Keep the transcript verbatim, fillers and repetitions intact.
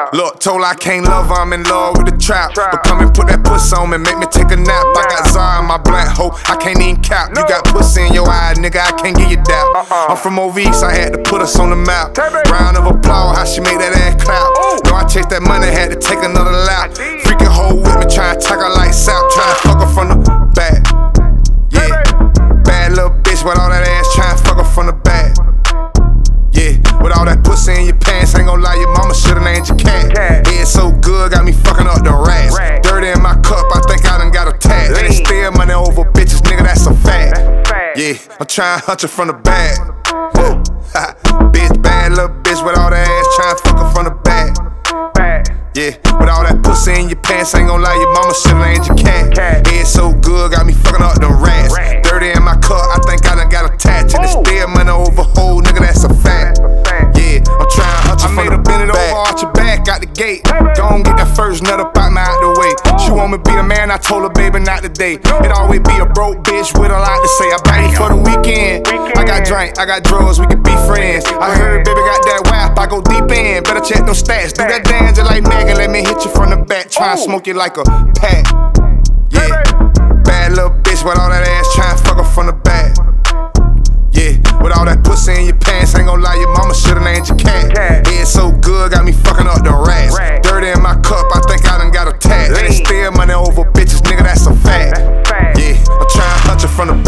Look, told I can't love her, I'm in love with the trap. But come and put that pussy on me, make me take a nap. I got Zara in my blunt hoe, I can't even cap. You got pussy in your eye, nigga, I can't give you that. I'm from over east, I had to put us on the map. Round of applause, how she make that ass clap. No, I chased that money, had to take another lap. Freaking hoe with me, tryna take her like sap. Tryna fuck her from the back. Yeah, bad little bitch with all that ass, tryna fuck her from the back. Yeah, with all that pussy in your pants, ain't gon' lie, your mama shoulda named your cat. Head so good, got me fucking up the rats. Dirty in my cup, I think I done got a tat. They steal money over bitches, nigga, that's a fact. Yeah, I'm tryna hunt her from the back. Bitch, bad little bitch with all that ass, tryna fuck her from the back. Yeah, with all that pussy in your pants, ain't gon' lie, your mama shoulda named your cat. Head so good, got me fucking up the rats. Dirty in my cup, I think I done got a tat. And they steal money over hoe, nigga, that's a fact. Yeah, I'm tryna hunt you from the back. I made her bend it over, arch your back, out the gate. Don't get that first nut up out my out the way. She want me to be the man, I told her, baby, not today. It always be a broke bitch with a lot to say. I buy you for the weekend. I got drink, I got drugs, we can be friends. I heard baby got that wap, I go deep in. Better check them stats, do that dance just like Megan. Let me hit you from the back, try and smoke you like a pack. Yeah, bad little bitch with all that ass, try and fuck her from the back. Yeah, with all that pussy in your pants, ain't gon' lie, your mama shoulda named your cat. Head so good, got me fucking up the rats. Dirty in my cup, I think I done got a tat. They steal money over bitches, nigga, that's a fact. Yeah, I'm tryna hunt you from the